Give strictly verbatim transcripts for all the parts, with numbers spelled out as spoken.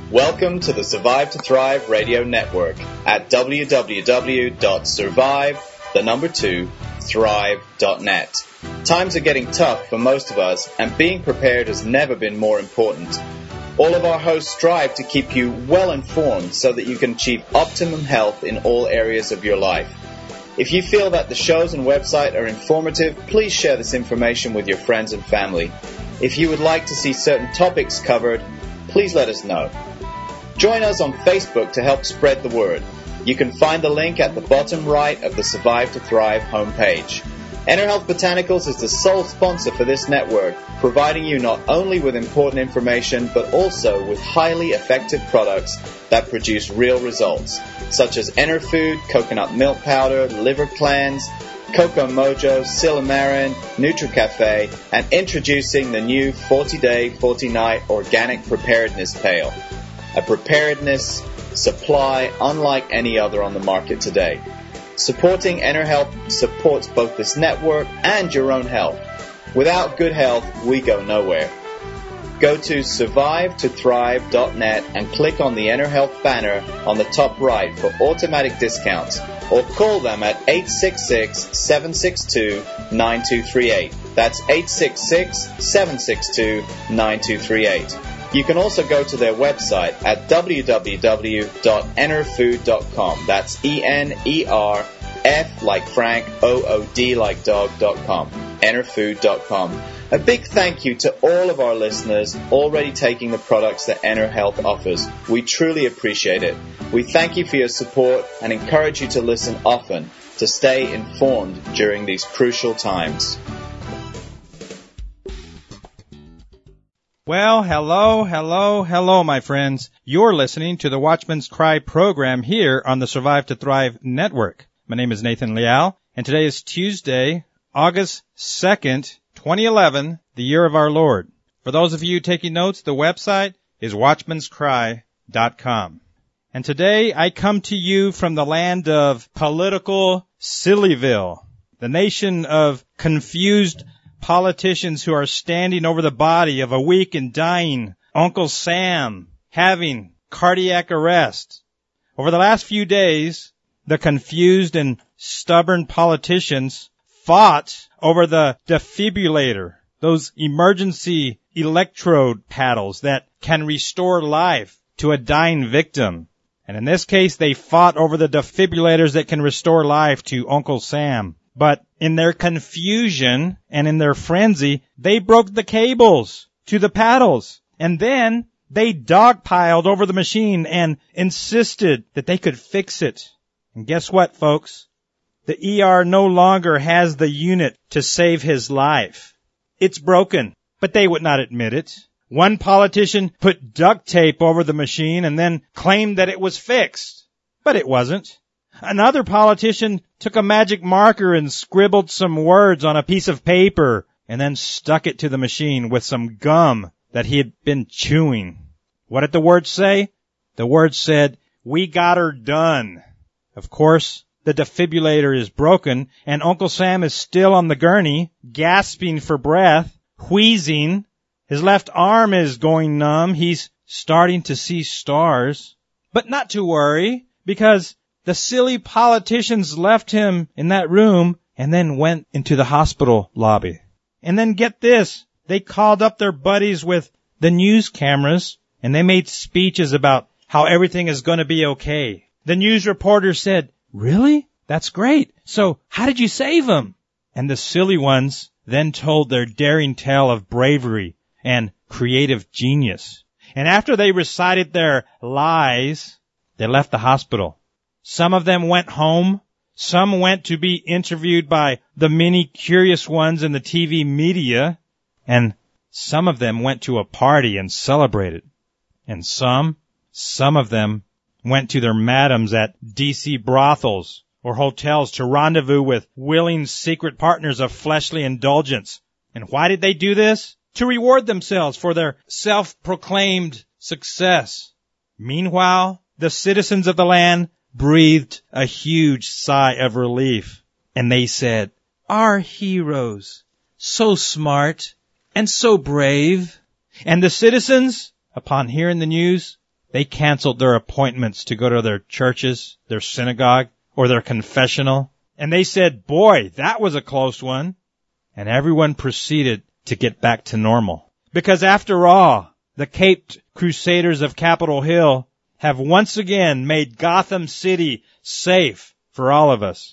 Welcome to the Survive to Thrive Radio Network at w w w dot survive, the number two, thrive dot net. Times are getting tough for most of us, and being prepared has never been more important. All of our hosts strive to keep you well informed so that you can achieve optimum health in all areas of your life. If you feel that the shows and website are informative, please share this information with your friends and family. If you would like to see certain topics covered, please let us know. Join us on Facebook to help spread the word. You can find the link at the bottom right of the Survive to Thrive homepage. EnerHealth Botanicals is the sole sponsor for this network, providing you not only with important information, but also with highly effective products that produce real results, such as EnerFood, coconut milk powder, liver cleanse, Coco Mojo, Silymarin, NutriCafe, and introducing the new forty-day, forty-night organic preparedness pail. A preparedness supply unlike any other on the market today. Supporting EnerHealth supports both this network and your own health. Without good health, we go nowhere. Go to survive to thrive dot net and click on the EnerHealth banner on the top right for automatic discounts, or call them at eight six six, seven six two, nine two three eight. That's eight six six, seven six two, nine two three eight. You can also go to their website at w w w dot enerfood dot com. That's E N E R F like Frank, O O D like dog dot com. enerfood dot com. A big thank you to all of our listeners already taking the products that EnerHealth offers. We truly appreciate it. We thank you for your support and encourage you to listen often to stay informed during these crucial times. Well, hello, hello, hello, my friends. You're listening to the Watchman's Cry program here on the Survive to Thrive Network. My name is Nathan Leal, and today is Tuesday, August second, twenty eleven, the year of our Lord. For those of you taking notes, the website is watchmans cry dot com. And today I come to you from the land of political Sillyville, the nation of confused politicians who are standing over the body of a weak and dying Uncle Sam having cardiac arrest. Over the last few days, the confused and stubborn politicians fought over the defibrillator, those emergency electrode paddles that can restore life to a dying victim. And in this case, they fought over the defibrillators that can restore life to Uncle Sam. But in their confusion and in their frenzy, they broke the cables to the paddles. And then they dogpiled over the machine and insisted that they could fix it. And guess what, folks? The E R no longer has the unit to save his life. It's broken, but they would not admit it. One politician put duct tape over the machine and then claimed that it was fixed, but it wasn't. Another politician took a magic marker and scribbled some words on a piece of paper and then stuck it to the machine with some gum that he had been chewing. What did the words say? The words said, "We got her done." Of course, the defibrillator is broken and Uncle Sam is still on the gurney, gasping for breath, wheezing. His left arm is going numb. He's starting to see stars. But not to worry, because the silly politicians left him in that room and then went into the hospital lobby. And then get this, they called up their buddies with the news cameras and they made speeches about how everything is going to be okay. The news reporter said, "Really? That's great. So how did you save him?" And the silly ones then told their daring tale of bravery and creative genius. And after they recited their lies, they left the hospital. Some of them went home. Some went to be interviewed by the many curious ones in the T V media. And some of them went to a party and celebrated. And some, some of them went to their madams at D C brothels or hotels to rendezvous with willing secret partners of fleshly indulgence. And why did they do this? To reward themselves for their self-proclaimed success. Meanwhile, the citizens of the land breathed a huge sigh of relief, and they said, "Our heroes, so smart and so brave." And the citizens, upon hearing the news, They canceled their appointments to go to their churches, their synagogue, or their confessional. And they said, boy, that was a close one. And everyone proceeded to get back to normal. Because after all, the Caped Crusaders of Capitol Hill have once again made Gotham City safe for all of us.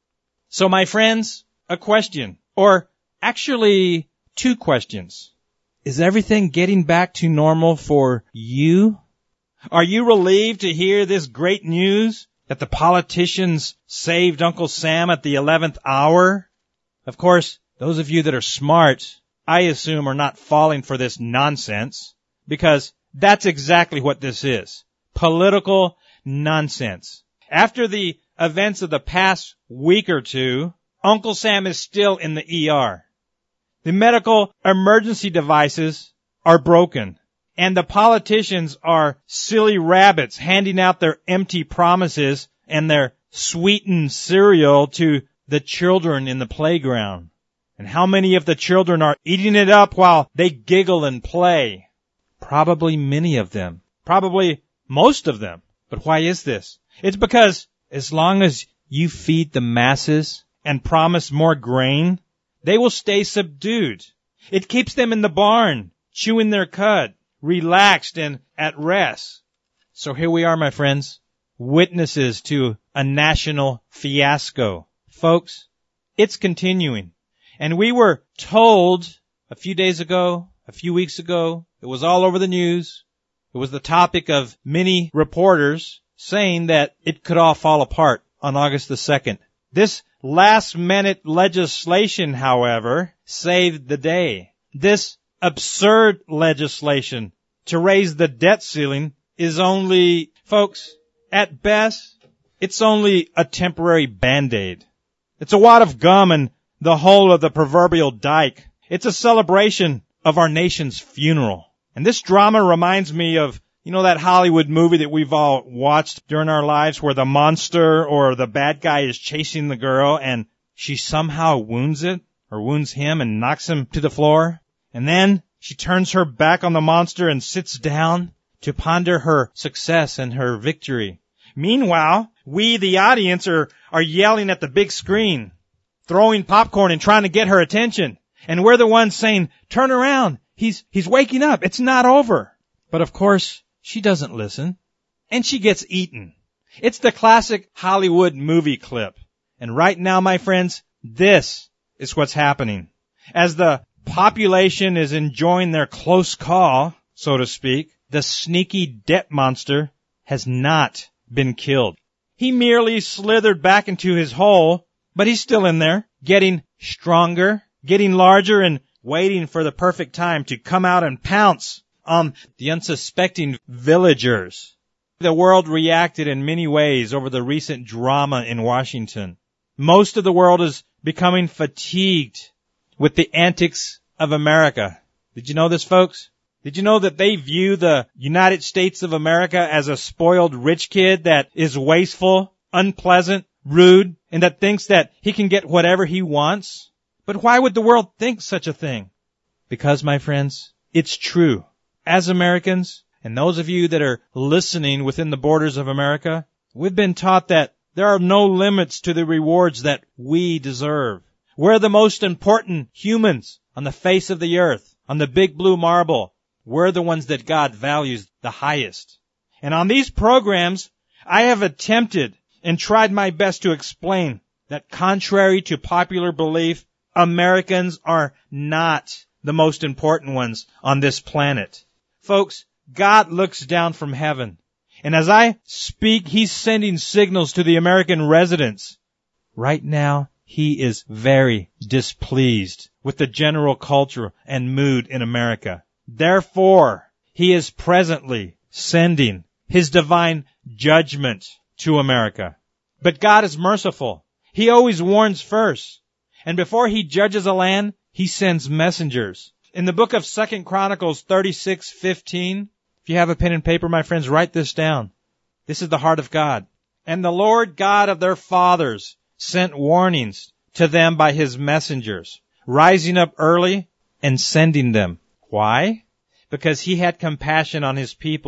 So my friends, a question, or actually two questions. Is everything getting back to normal for you? Are you relieved to hear this great news that the politicians saved Uncle Sam at the eleventh hour? Of course, those of you that are smart, I assume, are not falling for this nonsense, because that's exactly what this is. Political nonsense. After the events of the past week or two, Uncle Sam is still in the E R. The medical emergency devices are broken. And the politicians are silly rabbits handing out their empty promises and their sweetened cereal to the children in the playground. And how many of the children are eating it up while they giggle and play? Probably many of them. Probably most of them. But why is this? It's because as long as you feed the masses and promise more grain, they will stay subdued. It keeps them in the barn, chewing their cud, relaxed and at rest. So here we are, my friends, witnesses to a national fiasco. Folks, it's continuing. And we were told a few days ago, a few weeks ago, it was all over the news. It was the topic of many reporters saying that it could all fall apart on August the second. This last-minute legislation, however, saved the day. This absurd legislation to raise the debt ceiling is only, folks, at best, it's only a temporary Band-Aid. It's a wad of gum in the hole of the proverbial dike. It's a celebration of our nation's funeral. And this drama reminds me of, you know, that Hollywood movie that we've all watched during our lives where the monster or the bad guy is chasing the girl and she somehow wounds it or wounds him and knocks him to the floor. And then she turns her back on the monster and sits down to ponder her success and her victory. Meanwhile, we, the audience, are, are yelling at the big screen, throwing popcorn and trying to get her attention. And we're the ones saying, turn around. He's, he's waking up. It's not over. But of course, she doesn't listen. And she gets eaten. It's the classic Hollywood movie clip. And right now, my friends, this is what's happening. As the population is enjoying their close call, so to speak, the sneaky debt monster has not been killed. He merely slithered back into his hole, but he's still in there, getting stronger, getting larger, and waiting for the perfect time to come out and pounce on the unsuspecting villagers. The world reacted in many ways over the recent drama in Washington. Most of the world is becoming fatigued with the antics of America. Did you know this, folks? Did you know that they view the United States of America as a spoiled rich kid that is wasteful, unpleasant, rude, and that thinks that he can get whatever he wants? But why would the world think such a thing? Because, my friends, it's true. As Americans, and those of you that are listening within the borders of America, we've been taught that there are no limits to the rewards that we deserve. We're the most important humans on the face of the earth, on the big blue marble. We're the ones that God values the highest. And on these programs, I have attempted and tried my best to explain that contrary to popular belief, Americans are not the most important ones on this planet. Folks, God looks down from heaven. And as I speak, He's sending signals to the American residents. Right now, He is very displeased with the general culture and mood in America. Therefore, He is presently sending His divine judgment to America. But God is merciful. He always warns first. And before He judges a land, He sends messengers. In the book of Second Chronicles thirty-six fifteen, if you have a pen and paper, my friends, write this down. This is the heart of God. And the Lord God of their fathers sent warnings to them by His messengers, rising up early and sending them. Why? Because He had compassion on His people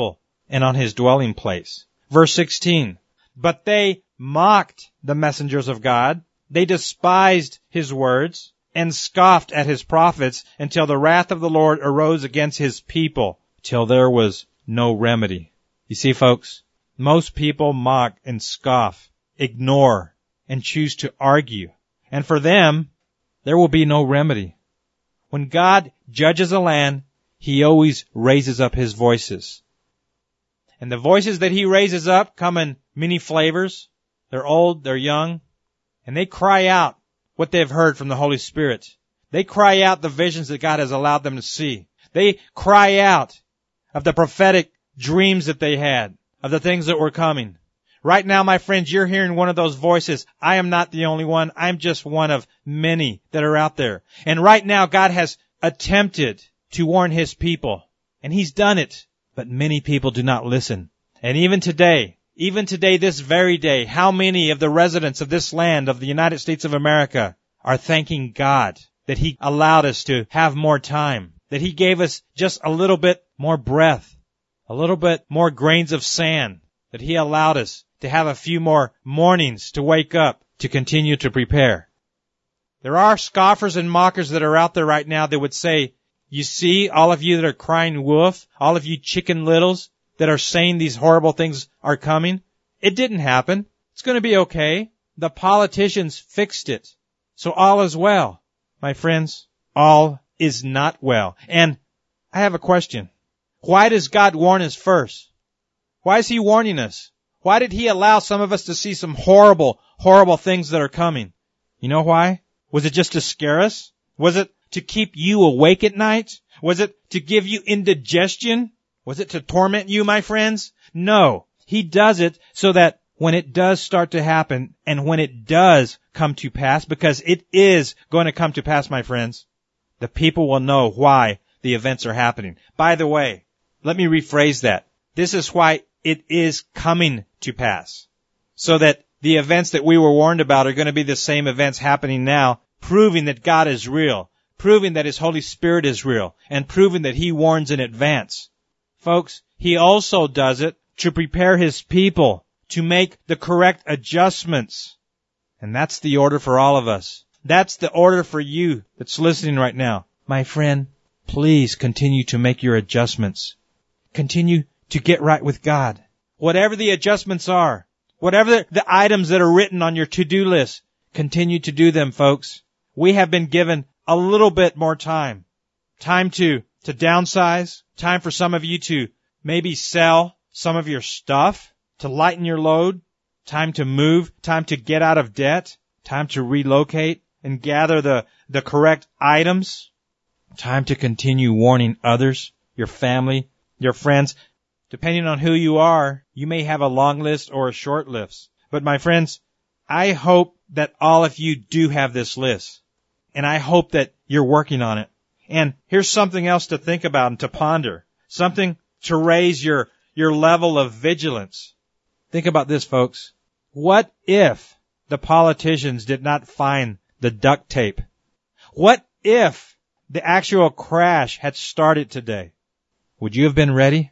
and on his dwelling place. Verse sixteen, but they mocked the messengers of God. They despised his words and scoffed at his prophets until the wrath of the Lord arose against his people, till there was no remedy. You see, folks, most people mock and scoff, ignore, and choose to argue. And for them, there will be no remedy. When God judges a land, he always raises up his voices. And the voices that he raises up come in many flavors. They're old, they're young, and they cry out what they've heard from the Holy Spirit. They cry out the visions that God has allowed them to see. They cry out of the prophetic dreams that they had, of the things that were coming. Right now, my friends, you're hearing one of those voices. I am not the only one. I'm just one of many that are out there. And right now, God has attempted to warn his people, and he's done it. But many people do not listen. And even today, even today, this very day, how many of the residents of this land, of the United States of America, are thanking God that he allowed us to have more time, that he gave us just a little bit more breath, a little bit more grains of sand, that he allowed us to have a few more mornings to wake up, to continue to prepare. There are scoffers and mockers that are out there right now that would say, you see, all of you that are crying wolf, all of you chicken littles that are saying these horrible things are coming, it didn't happen. It's going to be okay. The politicians fixed it. So all is well. My friends, all is not well. And I have a question. Why does God warn us first? Why is he warning us? Why did he allow some of us to see some horrible, horrible things that are coming? You know why? Was it just to scare us? Was it to keep you awake at night? Was it to give you indigestion? Was it to torment you, my friends? No. He does it so that when it does start to happen, and when it does come to pass, because it is going to come to pass, my friends, the people will know why the events are happening. By the way, let me rephrase that. This is why it is coming to pass. So that the events that we were warned about are going to be the same events happening now, proving that God is real, proving that his Holy Spirit is real, and proving that he warns in advance. Folks, he also does it to prepare his people to make the correct adjustments. And that's the order for all of us. That's the order for you that's listening right now. My friend, please continue to make your adjustments. Continue to get right with God. Whatever the adjustments are, whatever the items that are written on your to-do list, continue to do them, folks. We have been given a little bit more time. Time to, to downsize. Time for some of you to maybe sell some of your stuff to lighten your load. Time to move. Time to get out of debt. Time to relocate and gather the, the correct items. Time to continue warning others, your family, your friends. Depending on who you are, you may have a long list or a short list. But my friends, I hope that all of you do have this list. And I hope that you're working on it. And here's something else to think about and to ponder. Something to raise your, your level of vigilance. Think about this, folks. What if the politicians did not find the duct tape? What if the actual crash had started today? Would you have been ready?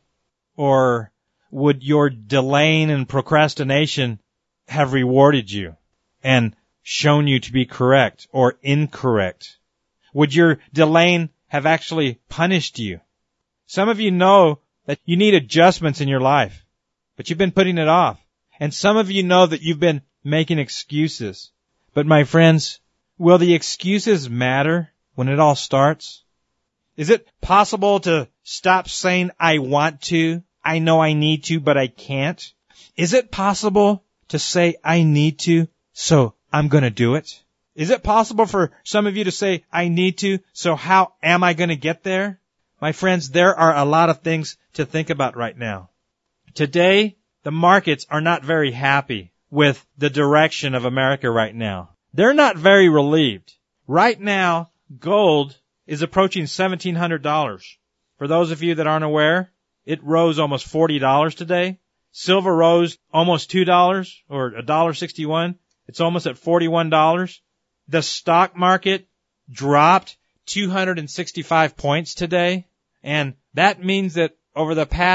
Or would your delaying and procrastination have rewarded you and shown you to be correct or incorrect? Would your delaying have actually punished you? Some of you know that you need adjustments in your life, but you've been putting it off. And some of you know that you've been making excuses. But my friends, will the excuses matter when it all starts? Is it possible to stop saying, I want to, I know I need to, but I can't? Is it possible to say, I need to, so I'm going to do it? Is it possible for some of you to say, I need to, so how am I going to get there? My friends, there are a lot of things to think about right now. Today, the markets are not very happy with the direction of America right now. They're not very relieved. Right now, gold is approaching seventeen hundred dollars. For those of you that aren't aware, it rose almost forty dollars today. Silver rose almost two dollars or one dollar sixty-one. It's almost at forty-one dollars. The stock market dropped two hundred sixty-five points today. And that means that over the past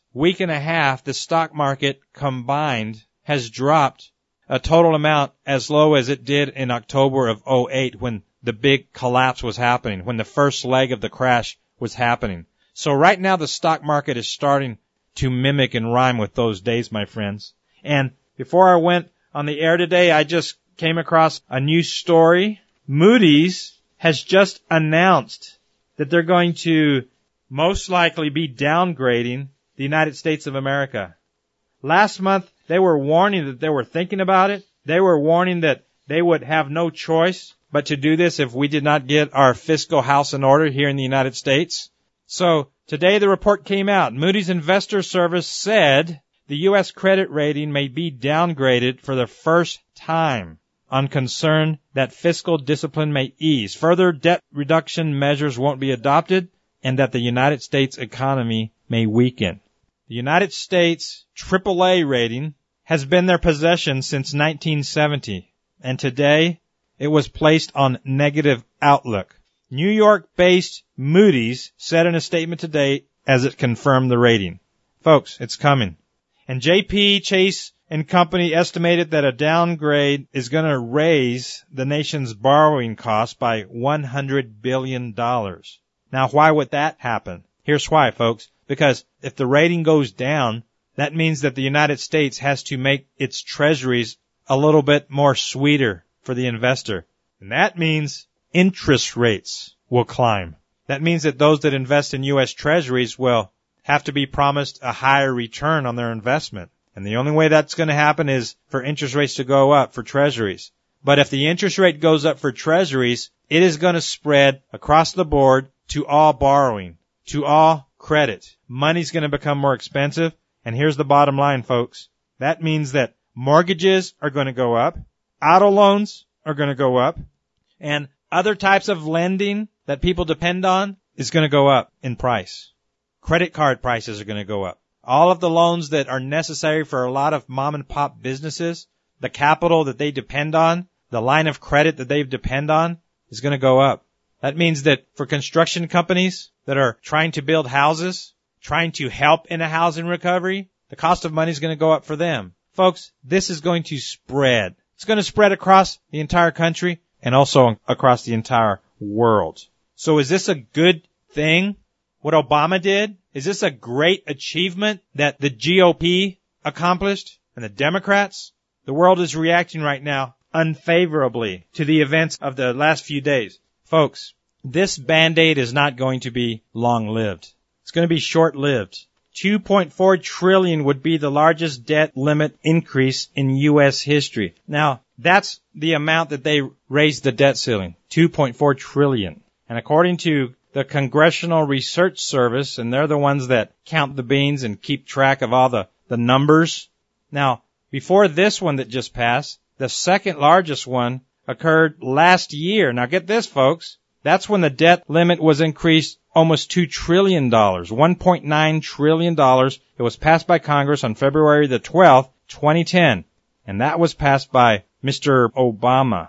week and a half, the stock market combined has dropped a total amount as low as it did in October of oh eight when the big collapse was happening, when the first leg of the crash was happening. So right now the stock market is starting to mimic and rhyme with those days, my friends. And before I went on the air today, I just came across a new story. Moody's has just announced that they're going to most likely be downgrading the United States of America. Last month, they were warning that they were thinking about it. They were warning that they would have no choice but to do this if we did not get our fiscal house in order here in the United States. So today the report came out. Moody's Investor Service said the U S credit rating may be downgraded for the first time on concern that fiscal discipline may ease. Further debt reduction measures won't be adopted, and that the United States economy may weaken. The United States triple A rating has been their possession since nineteen seventy, and today it was placed on negative outlook. New York-based Moody's said in a statement today as it confirmed the rating. Folks, it's coming. And J P Chase and Company estimated that a downgrade is going to raise the nation's borrowing costs by one hundred billion dollars. Now, why would that happen? Here's why, folks. Because if the rating goes down, that means that the United States has to make its treasuries a little bit more sweeter for the investor. And that means interest rates will climb. That means that those that invest in U S treasuries will have to be promised a higher return on their investment. And the only way that's going to happen is for interest rates to go up for treasuries. But if the interest rate goes up for treasuries, it is going to spread across the board to all borrowing, to all credit. Money's going to become more expensive. And here's the bottom line, folks. That means that mortgages are going to go up, auto loans are going to go up, and other types of lending that people depend on is going to go up in price. Credit card prices are going to go up. All of the loans that are necessary for a lot of mom and pop businesses, the capital that they depend on, the line of credit that they depend on is going to go up. That means that for construction companies that are trying to build houses, trying to help in a housing recovery, the cost of money is going to go up for them. Folks, this is going to spread. It's going to spread across the entire country and also across the entire world. So is this a good thing, what Obama did? Is this a great achievement that the G O P accomplished and the Democrats? The world is reacting right now unfavorably to the events of the last few days. Folks, this Band-Aid is not going to be long-lived. It's going to be short-lived. two point four trillion dollars would be the largest debt limit increase in U S history. Now, that's the amount that they raised the debt ceiling, two point four trillion dollars. And according to the Congressional Research Service, and they're the ones that count the beans and keep track of all the, the numbers. Now, before this one that just passed, the second largest one occurred last year. Now get this, folks. That's when the debt limit was increased almost two trillion dollars, one point nine trillion dollars. It was passed by Congress on February the twelfth, twenty ten. And that was passed by Mister Obama.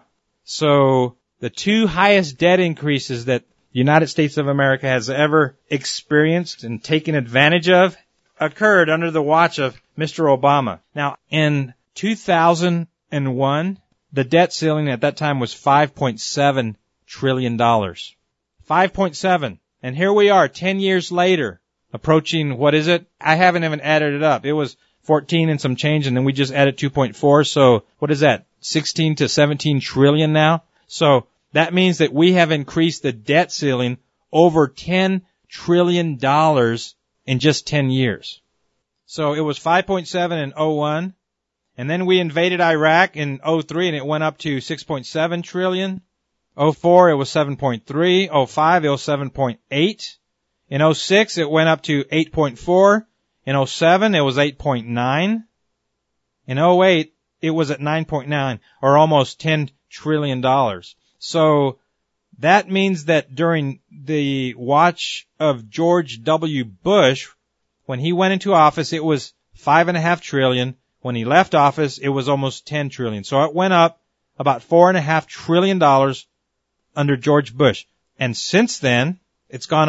So the two highest debt increases that the United States of America has ever experienced and taken advantage of occurred under the watch of Mister Obama. Now, in two thousand one, the debt ceiling at that time was five point seven trillion dollars. five point seven. And here we are, ten years later, approaching, what is it? I haven't even added it up. It was fourteen and some change, and then we just added two point four. So what is that? sixteen to seventeen trillion now? So that means that we have increased the debt ceiling over ten trillion dollars in just ten years. So it was five point seven in oh one, and then we invaded Iraq in oh three, and it went up to six point seven trillion. oh four, it was seven point three. oh five, it was seven point eight. In oh six, it went up to eight point four. In oh seven, it was eight point nine. In oh eight, it was at nine point nine, or almost ten trillion dollars. So that means that during the watch of George W. Bush, when he went into office, it was five and a half trillion. When he left office, it was almost ten trillion. So it went up about four and a half trillion dollars under George Bush. And since then, it's gone up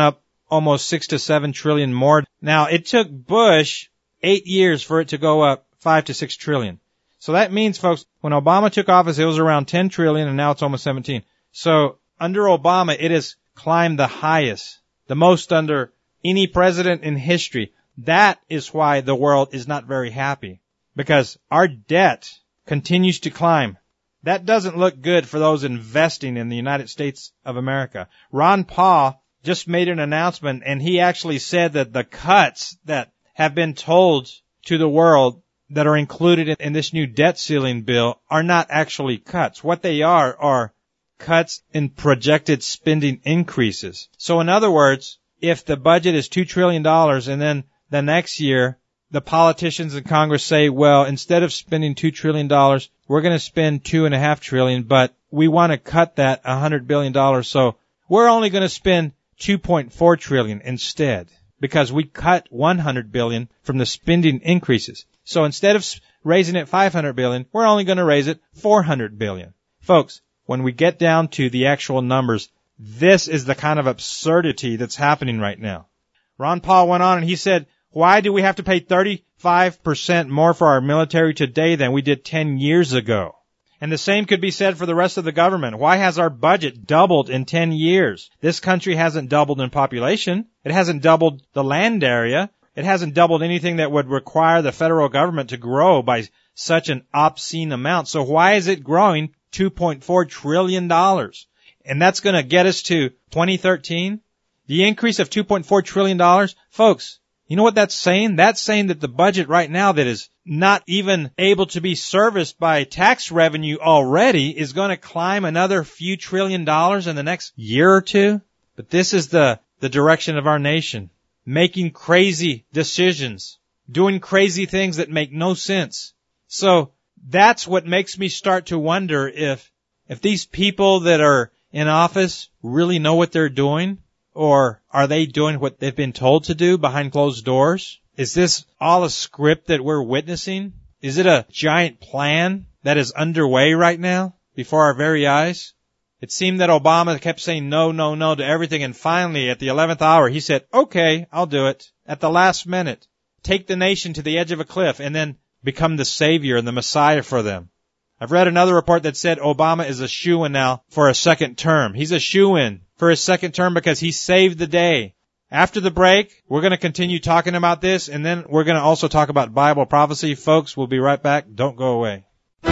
almost six to seven trillion more. Now, it took Bush eight years for it to go up five to six trillion. So that means, folks, when Obama took office, it was around ten trillion, and now it's almost seventeen. So under Obama, it has climbed the highest, the most under any president in history. That is why the world is not very happy, because our debt continues to climb. That doesn't look good for those investing in the United States of America. Ron Paul just made an announcement, and he actually said that the cuts that have been told to the world that are included in this new debt ceiling bill are not actually cuts. What they are are cuts in projected spending increases. So in other words, if the budget is two trillion dollars and then the next year the politicians in Congress say, well, instead of spending two trillion dollars, we're going to spend two and a half trillion, but we want to cut that one hundred billion dollars. So we're only going to spend two point four trillion instead, because we cut one hundred billion from the spending increases. So instead of raising it five hundred billion, we're only going to raise it four hundred billion. Folks, when we get down to the actual numbers, this is the kind of absurdity that's happening right now. Ron Paul went on and he said, why do we have to pay thirty-five percent more for our military today than we did ten years ago? And the same could be said for the rest of the government. Why has our budget doubled in ten years? This country hasn't doubled in population. It hasn't doubled the land area. It hasn't doubled anything that would require the federal government to grow by such an obscene amount. So why is it growing two point four trillion dollars? And that's going to get us to twenty thirteen. The increase of two point four trillion dollars, folks, you know what that's saying? That's saying that the budget right now that is not even able to be serviced by tax revenue already is going to climb another few trillion dollars in the next year or two. But this is the, the direction of our nation. Making crazy decisions. Doing crazy things that make no sense. So that's what makes me start to wonder if, if these people that are in office really know what they're doing, or are they doing what they've been told to do behind closed doors? Is this all a script that we're witnessing? Is it a giant plan that is underway right now before our very eyes? It seemed that Obama kept saying no, no, no to everything, and finally at the eleventh hour he said, okay, I'll do it. At the last minute, take the nation to the edge of a cliff and then become the savior and the Messiah for them. I've read another report that said Obama is a shoo-in now for a second term. He's a shoo-in for his second term because he saved the day. After the break, we're going to continue talking about this, and then we're going to also talk about Bible prophecy. Folks, we'll be right back. Don't go away.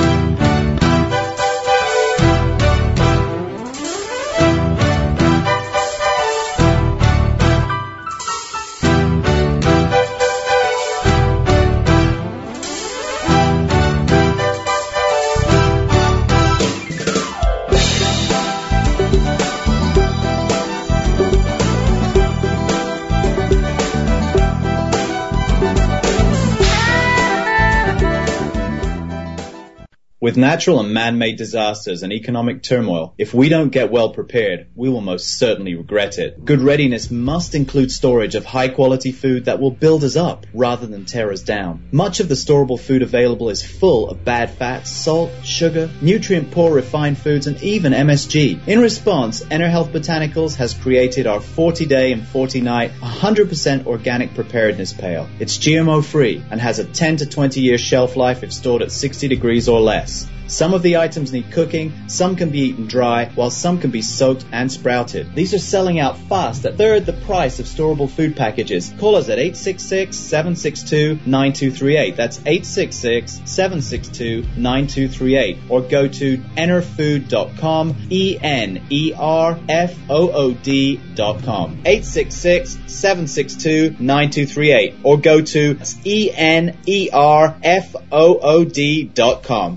With natural and man-made disasters and economic turmoil, if we don't get well prepared, we will most certainly regret it. Good readiness must include storage of high-quality food that will build us up rather than tear us down. Much of the storable food available is full of bad fats, salt, sugar, nutrient-poor refined foods, and even M S G. In response, EnerHealth Botanicals has created our forty-day and forty-night one hundred percent organic preparedness pail. It's G M O-free and has a ten to twenty year shelf life if stored at sixty degrees or less. Some of the items need cooking, some can be eaten dry, while some can be soaked and sprouted. These are selling out fast at third the price of storable food packages. Call us at eight six six, seven six two, nine two three eight. That's eight six six, seven six two, nine two three eight. Or go to enerfood dot com, E N E R F O O D dot com. eight six six, seven six two, nine two three eight. Or go to E N E R F O O D dot com.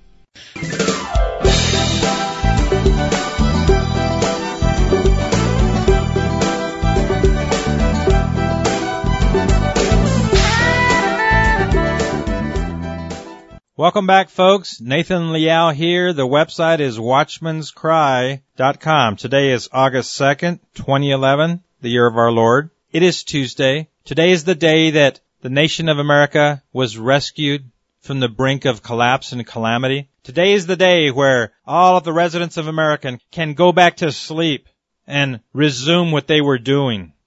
Welcome back, folks. Nathan Liao here. The website is watchman's cry dot com. Today is August second, twenty eleven, the year of our Lord. It is Tuesday. Today is the day that the nation of America was rescued from the brink of collapse and calamity. Today is the day where all of the residents of America can go back to sleep and resume what they were doing.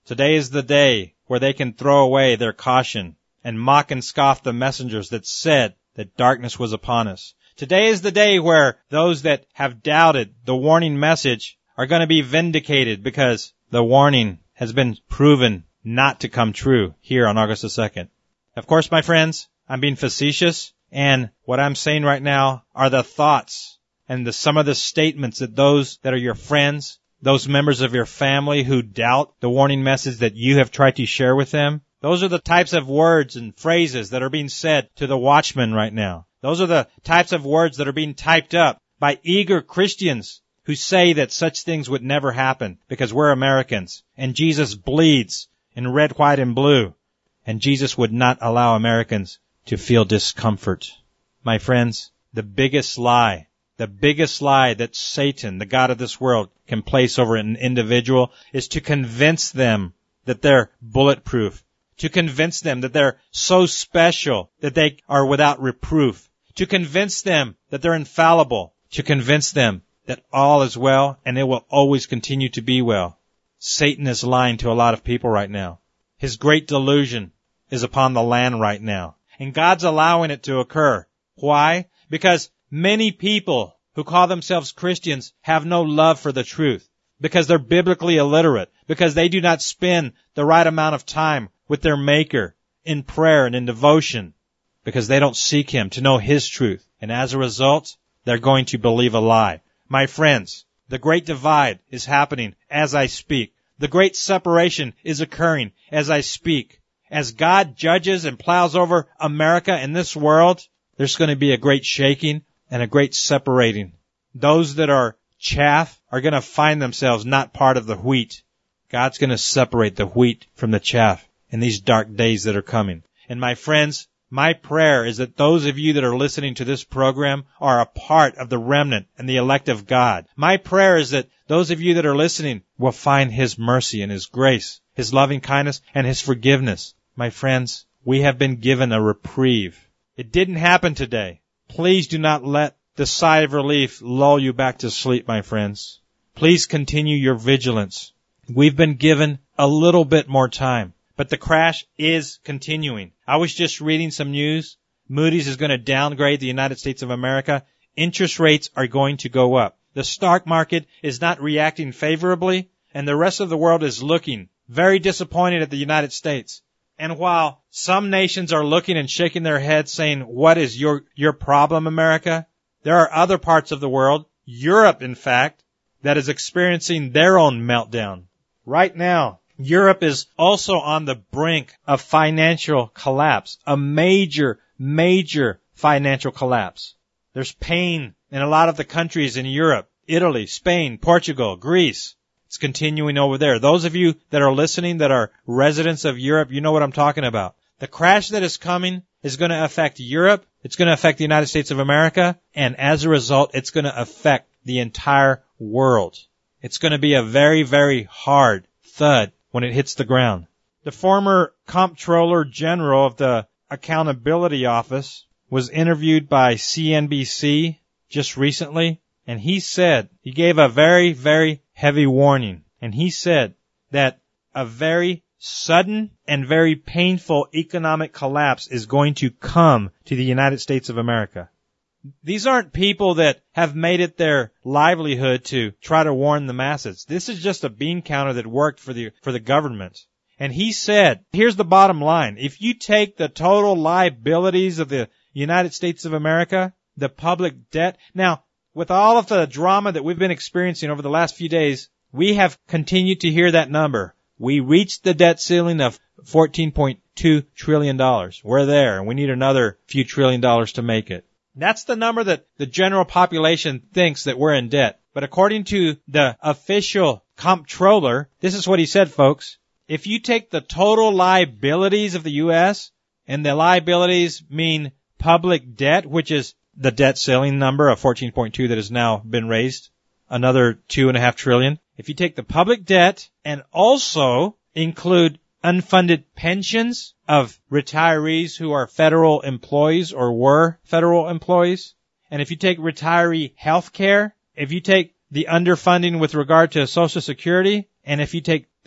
Today is the day where they can throw away their caution and mock and scoff the messengers that said that darkness was upon us. Today is the day where those that have doubted the warning message are going to be vindicated because the warning has been proven not to come true here on August the second. Of course, my friends, I'm being facetious, and what I'm saying right now are the thoughts and the, some of the statements that those that are your friends, those members of your family who doubt the warning message that you have tried to share with them, those are the types of words and phrases that are being said to the watchmen right now. Those are the types of words that are being typed up by eager Christians who say that such things would never happen because we're Americans and Jesus bleeds in red, white, and blue, and Jesus would not allow Americans to feel discomfort. My friends, the biggest lie, the biggest lie that Satan, the god of this world, can place over an individual is to convince them that they're bulletproof, to convince them that they're so special that they are without reproof, to convince them that they're infallible, to convince them that all is well and it will always continue to be well. Satan is lying to a lot of people right now. His great delusion is upon the land right now. And God's allowing it to occur. Why? Because many people who call themselves Christians have no love for the truth. Because they're biblically illiterate. Because they do not spend the right amount of time with their Maker in prayer and in devotion. Because they don't seek Him to know His truth. And as a result, they're going to believe a lie. My friends, the great divide is happening as I speak. The great separation is occurring as I speak. As God judges and plows over America and this world, there's going to be a great shaking and a great separating. Those that are chaff are going to find themselves not part of the wheat. God's going to separate the wheat from the chaff in these dark days that are coming. And my friends, my prayer is that those of you that are listening to this program are a part of the remnant and the elect of God. My prayer is that those of you that are listening will find His mercy and His grace, His loving kindness and His forgiveness. My friends, we have been given a reprieve. It didn't happen today. Please do not let the sigh of relief lull you back to sleep, my friends. Please continue your vigilance. We've been given a little bit more time, but the crash is continuing. I was just reading some news. Moody's is going to downgrade the United States of America. Interest rates are going to go up. The stock market is not reacting favorably, and the rest of the world is looking very disappointed at the United States. And while some nations are looking and shaking their heads saying, what is your, your problem, America? There are other parts of the world, Europe in fact, that is experiencing their own meltdown. Right now, Europe is also on the brink of financial collapse, a major, major financial collapse. There's pain in a lot of the countries in Europe, Italy, Spain, Portugal, Greece. It's continuing over there. Those of you that are listening that are residents of Europe, you know what I'm talking about. The crash that is coming is going to affect Europe. It's going to affect the United States of America. And as a result, it's going to affect the entire world. It's going to be a very, very hard thud when it hits the ground. The former Comptroller General of the Accountability Office was interviewed by C N B C just recently. And he said, he gave a very, very heavy warning. And he said that a very sudden and very painful economic collapse is going to come to the United States of America. These aren't people that have made it their livelihood to try to warn the masses. This is just a bean counter that worked for the, for the government. And he said, here's the bottom line. If you take the total liabilities of the United States of America, the public debt, now, with all of the drama that we've been experiencing over the last few days, we have continued to hear that number. We reached the debt ceiling of fourteen point two trillion dollars. We're there, and we need another few trillion dollars to make it. That's the number that the general population thinks that we're in debt. But according to the official comptroller, this is what he said, folks. If you take the total liabilities of the U S, and the liabilities mean public debt, which is the debt ceiling number of fourteen point two that has now been raised, another two and a half trillion. If you take the public debt and also include unfunded pensions of retirees who are federal employees or were federal employees, and if you take retiree health care, if you take the underfunding with regard to Social Security, and if you take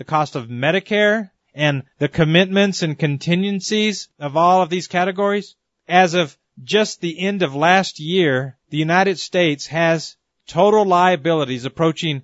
the cost of Medicare, and the commitments and contingencies of all of these categories, as of just the end of last year, the United States has total liabilities approaching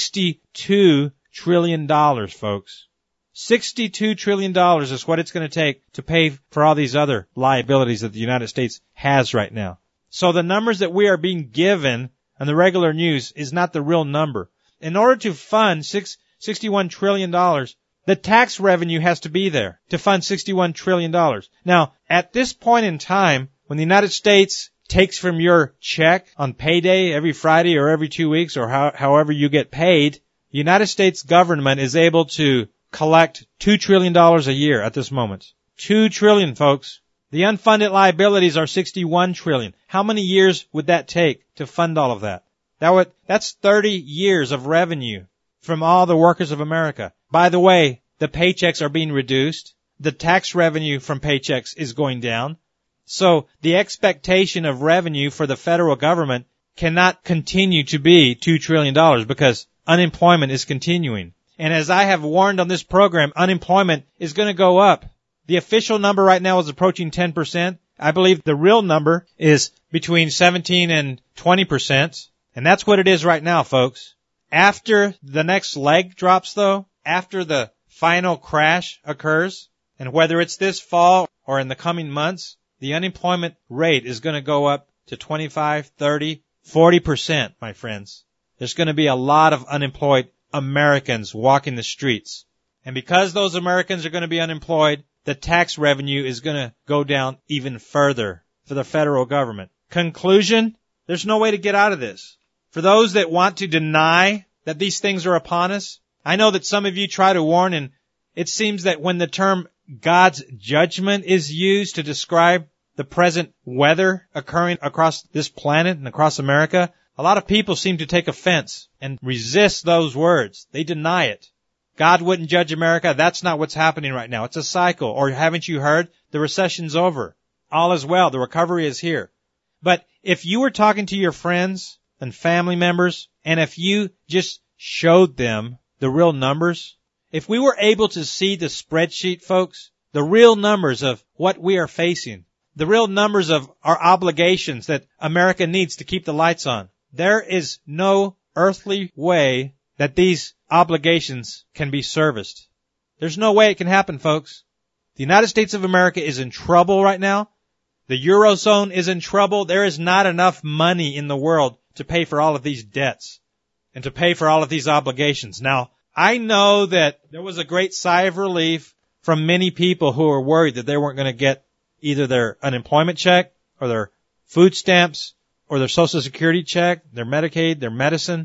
sixty-two trillion dollars, folks. sixty-two trillion dollars is what it's going to take to pay for all these other liabilities that the United States has right now. So the numbers that we are being given on the regular news is not the real number. In order to fund six, sixty-one trillion dollars, the tax revenue has to be there to fund sixty-one trillion dollars. Now, at this point in time, when the United States takes from your check on payday every Friday or every two weeks or how, however you get paid, the United States government is able to collect two trillion dollars a year at this moment. two trillion dollars, folks. The unfunded liabilities are sixty-one trillion dollars. How many years would that take to fund all of that? That would, that's thirty years of revenue from all the workers of America. By the way, the paychecks are being reduced. The tax revenue from paychecks is going down. So the expectation of revenue for the federal government cannot continue to be two trillion dollars because unemployment is continuing. And as I have warned on this program, unemployment is going to go up. The official number right now is approaching ten percent. I believe the real number is between seventeen and twenty percent. And that's what it is right now, folks. After the next leg drops, though, after the final crash occurs, and whether it's this fall or in the coming months, the unemployment rate is going to go up to twenty-five, thirty, forty percent, my friends. There's going to be a lot of unemployed Americans walking the streets. And because those Americans are going to be unemployed, the tax revenue is going to go down even further for the federal government. Conclusion, there's no way to get out of this. For those that want to deny that these things are upon us, I know that some of you try to warn, and it seems that when the term God's judgment is used to describe the present weather occurring across this planet and across America, a lot of people seem to take offense and resist those words. They deny it. God wouldn't judge America. That's not what's happening right now. It's a cycle. Or haven't you heard? The recession's over. All is well. The recovery is here. But if you were talking to your friends and family members, and if you just showed them the real numbers, if we were able to see the spreadsheet, folks, the real numbers of what we are facing, the real numbers of our obligations that America needs to keep the lights on, there is no earthly way that these obligations can be serviced. There's no way it can happen, folks. The United States of America is in trouble right now. The Eurozone is in trouble. There is not enough money in the world to pay for all of these debts and to pay for all of these obligations. Now, I know that there was a great sigh of relief from many people who were worried that they weren't going to get either their unemployment check or their food stamps or their Social Security check, their Medicaid, their medicine.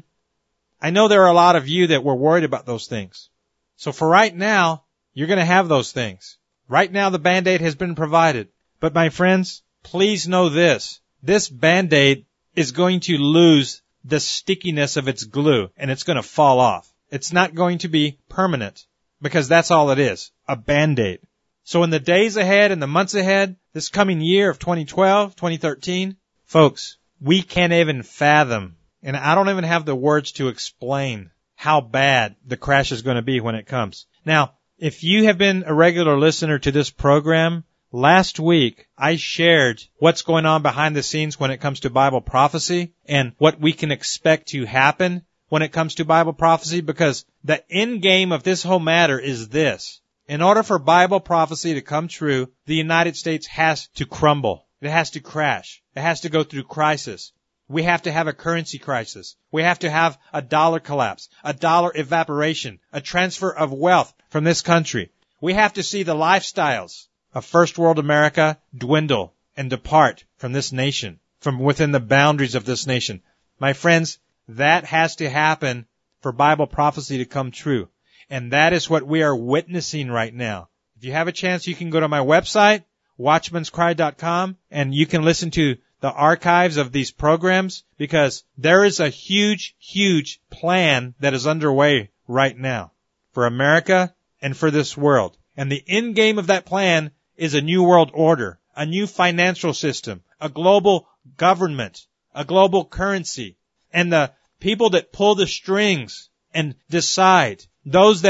I know there are a lot of you that were worried about those things. So for right now, you're going to have those things. Right now, the Band-Aid has been provided. But my friends, please know this. This Band-Aid is going to lose the stickiness of its glue, and it's going to fall off. It's not going to be permanent, because that's all it is, a Band-Aid. So in the days ahead and the months ahead, this coming year of twenty twelve, twenty thirteen, folks, we can't even fathom, and I don't even have the words to explain how bad the crash is going to be when it comes. Now, if you have been a regular listener to this program, last week I shared what's going on behind the scenes when it comes to Bible prophecy and what we can expect to happen when it comes to Bible prophecy, because the end game of this whole matter is this. In order for Bible prophecy to come true, the United States has to crumble. It has to crash. It has to go through crisis. We have to have a currency crisis. We have to have a dollar collapse, a dollar evaporation, a transfer of wealth from this country. We have to see the lifestyles of first world America dwindle and depart from this nation, from within the boundaries of this nation. My friends, that has to happen for Bible prophecy to come true. And that is what we are witnessing right now. If you have a chance, you can go to my website, watchmans cry dot com, and you can listen to the archives of these programs, because there is a huge, huge plan that is underway right now for America and for this world. And the end game of that plan is a new world order, a new financial system, a global government, a global currency. And the people that pull the strings and decide, those that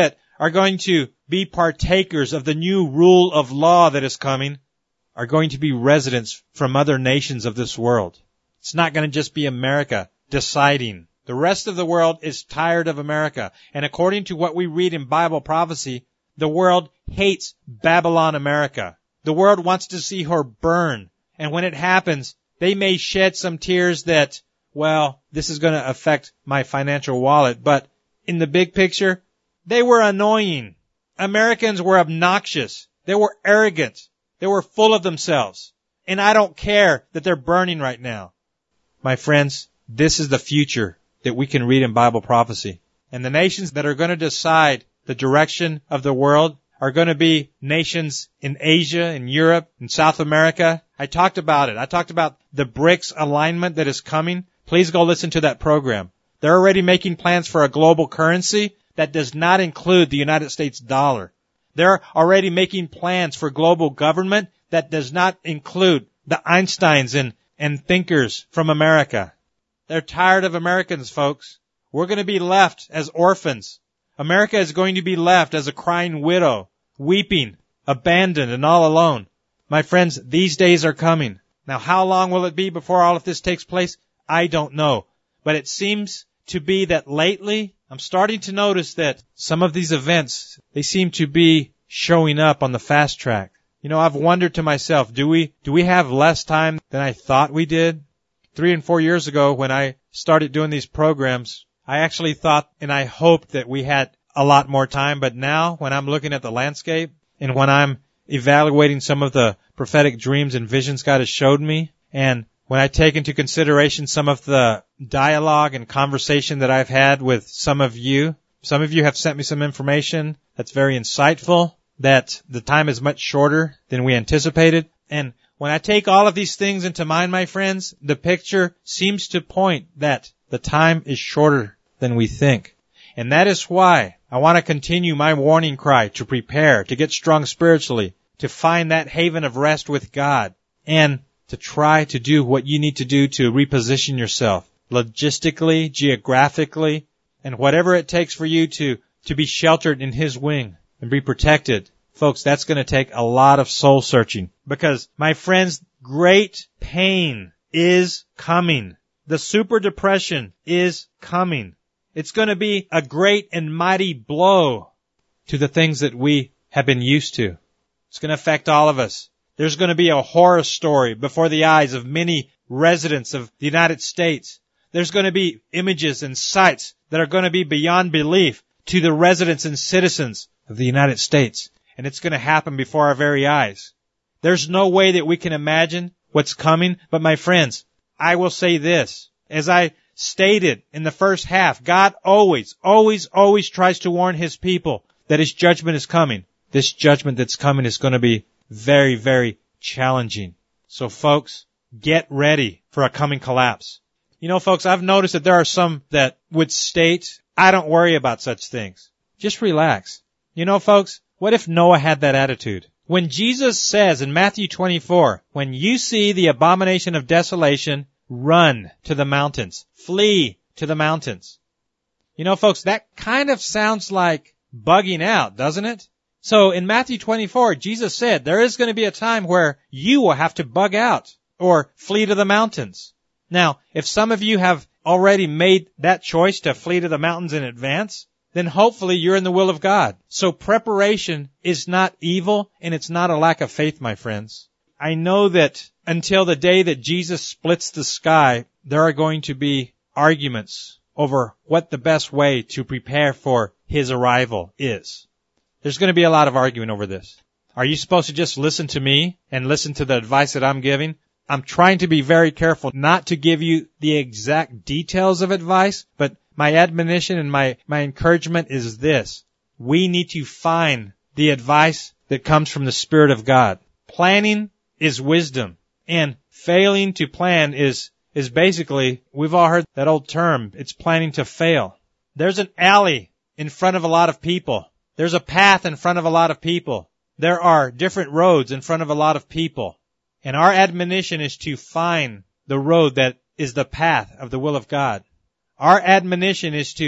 are going to be partakers of the new rule of law that is coming are going to be residents from other nations of this world. It's not going to just be America deciding. The rest of the world is tired of America. And according to what we read in Bible prophecy, the world hates Babylon America. The world wants to see her burn. And when it happens, they may shed some tears that, well, this is going to affect my financial wallet. But in the big picture, they were annoying. Americans were obnoxious. They were arrogant. They were full of themselves. And I don't care that they're burning right now. My friends, this is the future that we can read in Bible prophecy. And the nations that are going to decide the direction of the world are going to be nations in Asia, in Europe, in South America. I talked about it. I talked about the BRICS alignment that is coming. Please go listen to that program. They're already making plans for a global currency that does not include the United States dollar. They're already making plans for global government that does not include the Einsteins and, and thinkers from America. They're tired of Americans, folks. We're going to be left as orphans. America is going to be left as a crying widow, weeping, abandoned, and all alone. My friends, these days are coming. Now, how long will it be before all of this takes place? I don't know. But it seems to be that lately, I'm starting to notice that some of these events, they seem to be showing up on the fast track. You know, I've wondered to myself, do we, do we have less time than I thought we did? Three and four years ago, when I started doing these programs, I actually thought and I hoped that we had a lot more time. But now, when I'm looking at the landscape and when I'm evaluating some of the prophetic dreams and visions God has showed me, and when I take into consideration some of the dialogue and conversation that I've had with some of you, some of you have sent me some information that's very insightful, that the time is much shorter than we anticipated. And when I take all of these things into mind, my friends, the picture seems to point that the time is shorter than we think. And that is why I want to continue my warning cry to prepare, to get strong spiritually, to find that haven of rest with God, and to try to do what you need to do to reposition yourself logistically, geographically, and whatever it takes for you to, to be sheltered in His wing and be protected. Folks, that's going to take a lot of soul searching because, my friends, great pain is coming. The super depression is coming. It's going to be a great and mighty blow to the things that we have been used to. It's going to affect all of us. There's going to be a horror story before the eyes of many residents of the United States. There's going to be images and sights that are going to be beyond belief to the residents and citizens of the United States. And it's going to happen before our very eyes. There's no way that we can imagine what's coming. But my friends, I will say this. As I stated in the first half, God always, always, always tries to warn His people that His judgment is coming. This judgment that's coming is going to be very, very challenging. So folks, get ready for a coming collapse. You know, folks, I've noticed that there are some that would state, I don't worry about such things. Just relax. You know, folks, what if Noah had that attitude? When Jesus says in Matthew twenty-four, when you see the abomination of desolation, run to the mountains. Flee to the mountains. You know, folks, that kind of sounds like bugging out, doesn't it? So in Matthew twenty-four, Jesus said there is going to be a time where you will have to bug out or flee to the mountains. Now, if some of you have already made that choice to flee to the mountains in advance, then hopefully you're in the will of God. So preparation is not evil, and it's not a lack of faith, my friends. I know that until the day that Jesus splits the sky, there are going to be arguments over what the best way to prepare for His arrival is. There's going to be a lot of arguing over this. Are you supposed to just listen to me and listen to the advice that I'm giving? I'm trying to be very careful not to give you the exact details of advice, but my admonition and my, my encouragement is this. We need to find the advice that comes from the Spirit of God. Planning is wisdom, and failing to plan is, is basically, we've all heard that old term, it's planning to fail. There's an alley in front of a lot of people. There's a path in front of a lot of people. There are different roads in front of a lot of people. And our admonition is to find the road that is the path of the will of God. Our admonition is to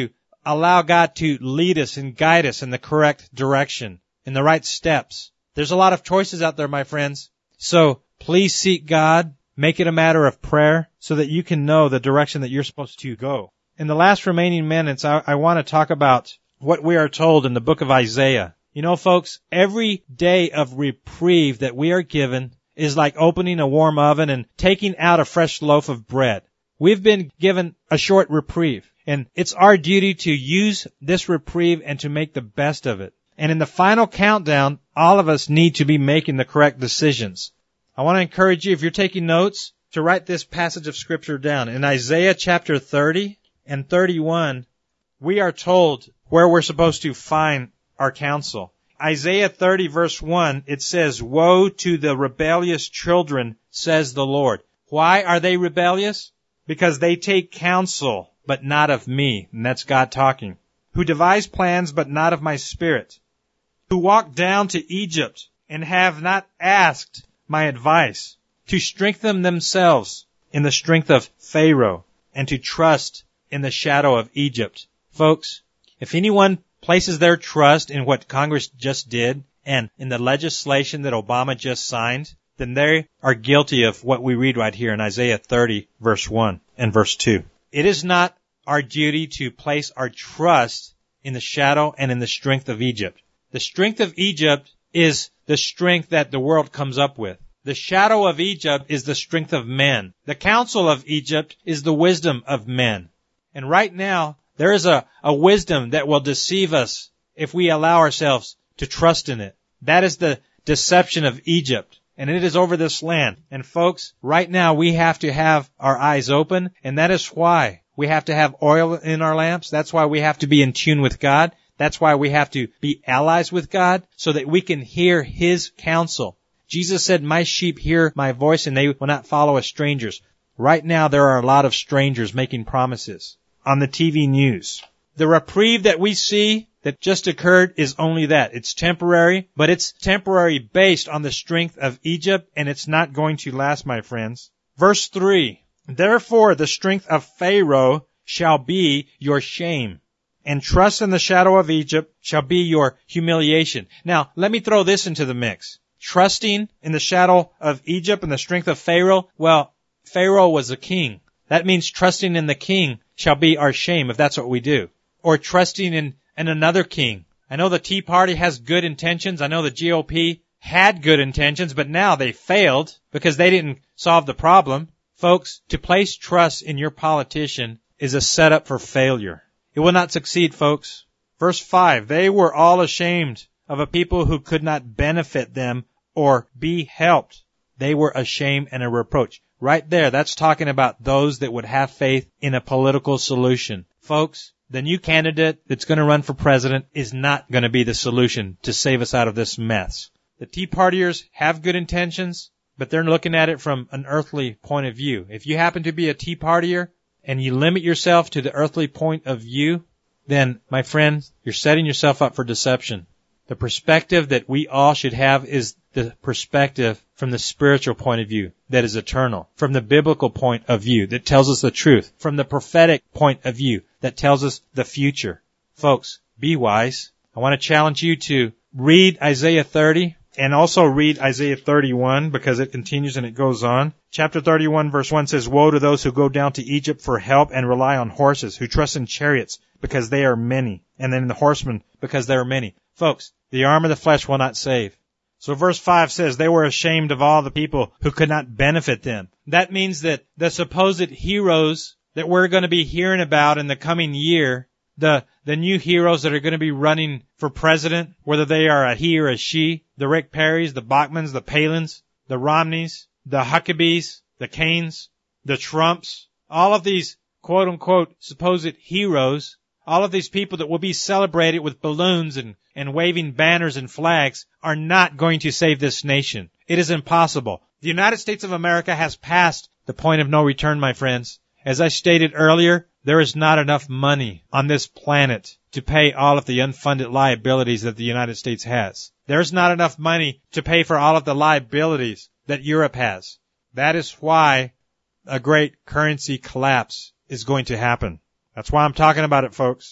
allow God to lead us and guide us in the correct direction, in the right steps. There's a lot of choices out there, my friends. So please seek God. Make it a matter of prayer so that you can know the direction that you're supposed to go. In the last remaining minutes, I, I want to talk about what we are told in the book of Isaiah. You know, folks, every day of reprieve that we are given is like opening a warm oven and taking out a fresh loaf of bread. We've been given a short reprieve, and it's our duty to use this reprieve and to make the best of it. And in the final countdown, all of us need to be making the correct decisions. I want to encourage you, if you're taking notes, to write this passage of Scripture down. In Isaiah chapter thirty and thirty-one, we are told where we're supposed to find our counsel. Isaiah thirty verse one, it says, "Woe to the rebellious children, says the Lord." Why are they rebellious? Because they take counsel, but not of me. And that's God talking. "Who devise plans, but not of my spirit. Who walk down to Egypt, and have not asked my advice. To strengthen themselves in the strength of Pharaoh, and to trust in the shadow of Egypt." Folks, if anyone places their trust in what Congress just did, and in the legislation that Obama just signed, then they are guilty of what we read right here in Isaiah thirty, verse one and verse two. It is not our duty to place our trust in the shadow and in the strength of Egypt. The strength of Egypt is the strength that the world comes up with. The shadow of Egypt is the strength of men. The counsel of Egypt is the wisdom of men. And right now, there is a, a wisdom that will deceive us if we allow ourselves to trust in it. That is the deception of Egypt. And it is over this land. And folks, right now we have to have our eyes open, and that is why we have to have oil in our lamps. That's why we have to be in tune with God. That's why we have to be allies with God, so that we can hear His counsel. Jesus said, "My sheep hear my voice, and they will not follow as strangers." Right now there are a lot of strangers making promises on the T V news. The reprieve that we see that just occurred is only that. It's temporary, but it's temporary based on the strength of Egypt, and it's not going to last, my friends. Verse three, "Therefore the strength of Pharaoh shall be your shame, and trust in the shadow of Egypt shall be your humiliation." Now, let me throw this into the mix. Trusting in the shadow of Egypt and the strength of Pharaoh, well, Pharaoh was a king. That means trusting in the king shall be our shame if that's what we do. Or trusting in, in another king. I know the Tea Party has good intentions. I know the G O P had good intentions, but now they failed because they didn't solve the problem. Folks, to place trust in your politician is a setup for failure. It will not succeed, folks. Verse five, "They were all ashamed of a people who could not benefit them or be helped. They were a shame and a reproach." Right there, that's talking about those that would have faith in a political solution. Folks, the new candidate that's going to run for president is not going to be the solution to save us out of this mess. The Tea Partiers have good intentions, but they're looking at it from an earthly point of view. If you happen to be a Tea Partier and you limit yourself to the earthly point of view, then, my friend, you're setting yourself up for deception. The perspective that we all should have is the perspective from the spiritual point of view that is eternal, from the biblical point of view that tells us the truth, from the prophetic point of view that tells us the future. Folks, be wise. I want to challenge you to read Isaiah thirty and also read Isaiah thirty-one, because it continues and it goes on. Chapter thirty-one verse one says, "Woe to those who go down to Egypt for help and rely on horses, who trust in chariots because they are many, and then the horsemen because there are many." Folks, the arm of the flesh will not save. So verse five says, "They were ashamed of all the people who could not benefit them." That means that the supposed heroes that we're going to be hearing about in the coming year, the the new heroes that are going to be running for president, whether they are a he or a she, the Rick Perrys, the Bachmans, the Palins, the Romneys, the Huckabees, the Cains, the Trumps, all of these quote-unquote supposed heroes, all of these people that will be celebrated with balloons and, and waving banners and flags are not going to save this nation. It is impossible. The United States of America has passed the point of no return, my friends. As I stated earlier, there is not enough money on this planet to pay all of the unfunded liabilities that the United States has. There's not enough money to pay for all of the liabilities that Europe has. That is why a great currency collapse is going to happen. That's why I'm talking about it, folks.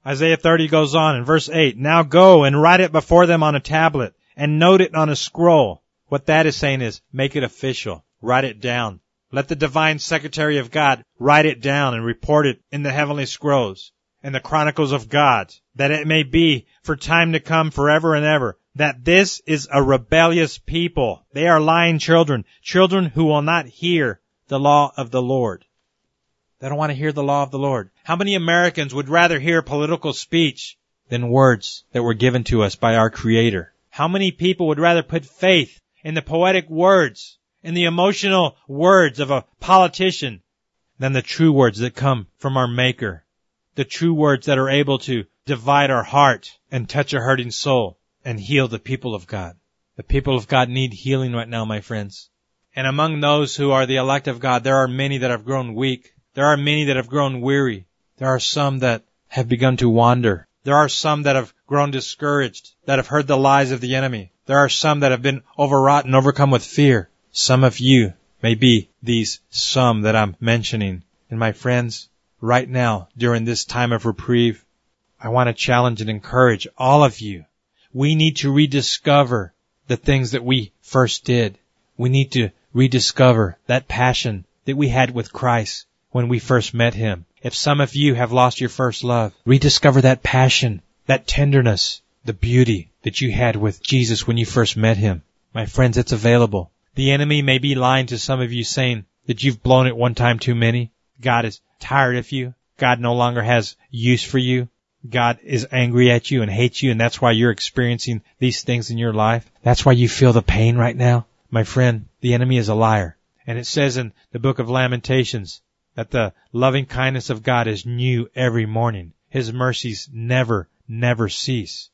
Isaiah thirty goes on in verse eight, now go and write it before them on a tablet and note it on a scroll. What that is saying is make it official. Write it down. Let the divine secretary of God write it down and report it in the heavenly scrolls and the chronicles of God, that it may be for time to come forever and ever, that this is a rebellious people. They are lying children, children who will not hear the law of the Lord. They don't want to hear the law of the Lord. How many Americans would rather hear political speech than words that were given to us by our Creator? How many people would rather put faith in the poetic words, in the emotional words of a politician, than the true words that come from our Maker? The true words that are able to divide our heart and touch a hurting soul and heal the people of God. The people of God need healing right now, my friends. And among those who are the elect of God, there are many that have grown weak. There are many that have grown weary. There are some that have begun to wander. There are some that have grown discouraged, that have heard the lies of the enemy. There are some that have been overwrought and overcome with fear. Some of you may be these some that I'm mentioning. And my friends, right now, during this time of reprieve, I want to challenge and encourage all of you. We need to rediscover the things that we first did. We need to rediscover that passion that we had with Christ when we first met Him. If some of you have lost your first love, rediscover that passion, that tenderness, the beauty that you had with Jesus when you first met Him. My friends, it's available. The enemy may be lying to some of you saying that you've blown it one time too many. God is tired of you. God no longer has use for you. God is angry at you and hates you, and that's why you're experiencing these things in your life. That's why you feel the pain right now. My friend, the enemy is a liar. And it says in the book of Lamentations that the loving kindness of God is new every morning. His mercies never, never cease.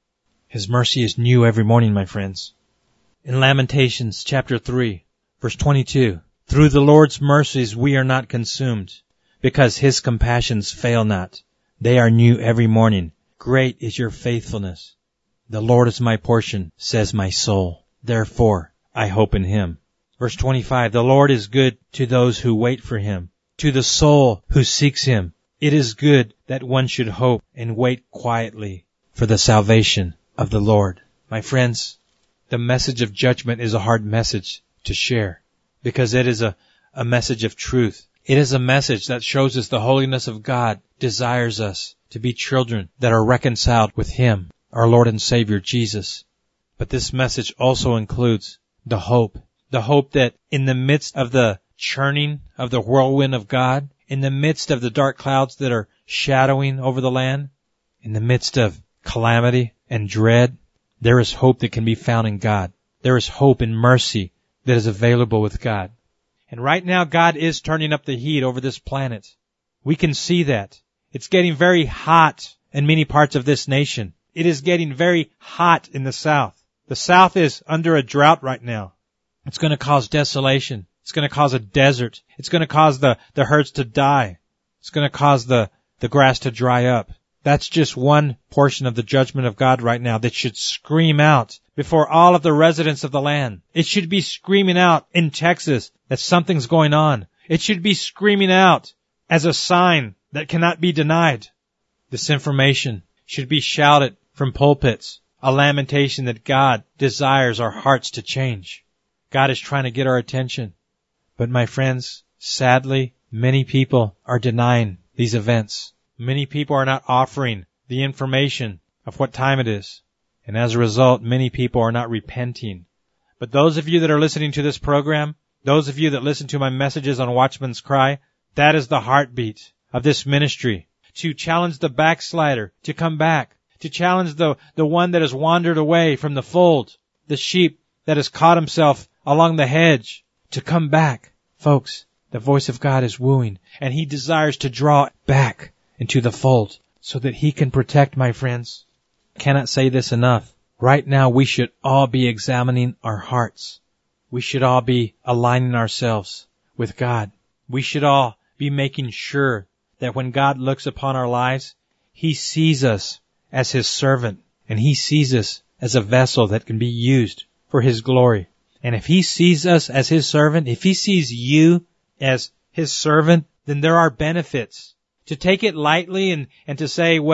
His mercy is new every morning, my friends. In Lamentations chapter three, verse twenty-two, through the Lord's mercies we are not consumed, because His compassions fail not. They are new every morning. Great is your faithfulness. The Lord is my portion, says my soul. Therefore, I hope in Him. Verse twenty-five, the Lord is good to those who wait for Him, to the soul who seeks Him. It is good that one should hope and wait quietly for the salvation of the Lord. My friends, the message of judgment is a hard message to share because it is a, a message of truth. It is a message that shows us the holiness of God desires us to be children that are reconciled with Him, our Lord and Savior Jesus. But this message also includes the hope, the hope that in the midst of the churning of the whirlwind of God, in the midst of the dark clouds that are shadowing over the land, in the midst of calamity and dread, there is hope that can be found in God. There is hope and mercy that is available with God. And right now, God is turning up the heat over this planet. We can see that. It's getting very hot in many parts of this nation. It is getting very hot in the South. The South is under a drought right now. It's going to cause desolation. It's going to cause a desert. It's going to cause the, the herds to die. It's going to cause the, the grass to dry up. That's just one portion of the judgment of God right now that should scream out before all of the residents of the land. It should be screaming out in Texas that something's going on. It should be screaming out as a sign that cannot be denied. This information should be shouted from pulpits, a lamentation that God desires our hearts to change. God is trying to get our attention. But my friends, sadly, many people are denying these events. Many people are not offering the information of what time it is. And as a result, many people are not repenting. But those of you that are listening to this program, those of you that listen to my messages on Watchman's Cry, that is the heartbeat of this ministry. To challenge the backslider to come back. To challenge the, the one that has wandered away from the fold. The sheep that has caught himself along the hedge to come back. Folks, the voice of God is wooing, and He desires to draw back into the fold so that He can protect, my friends. I cannot say this enough. Right now we should all be examining our hearts. We should all be aligning ourselves with God. We should all be making sure that when God looks upon our lives, He sees us as His servant, and He sees us as a vessel that can be used for His glory. And if He sees us as His servant, if He sees you as His servant, then there are benefits. To take it lightly and, and to say, well,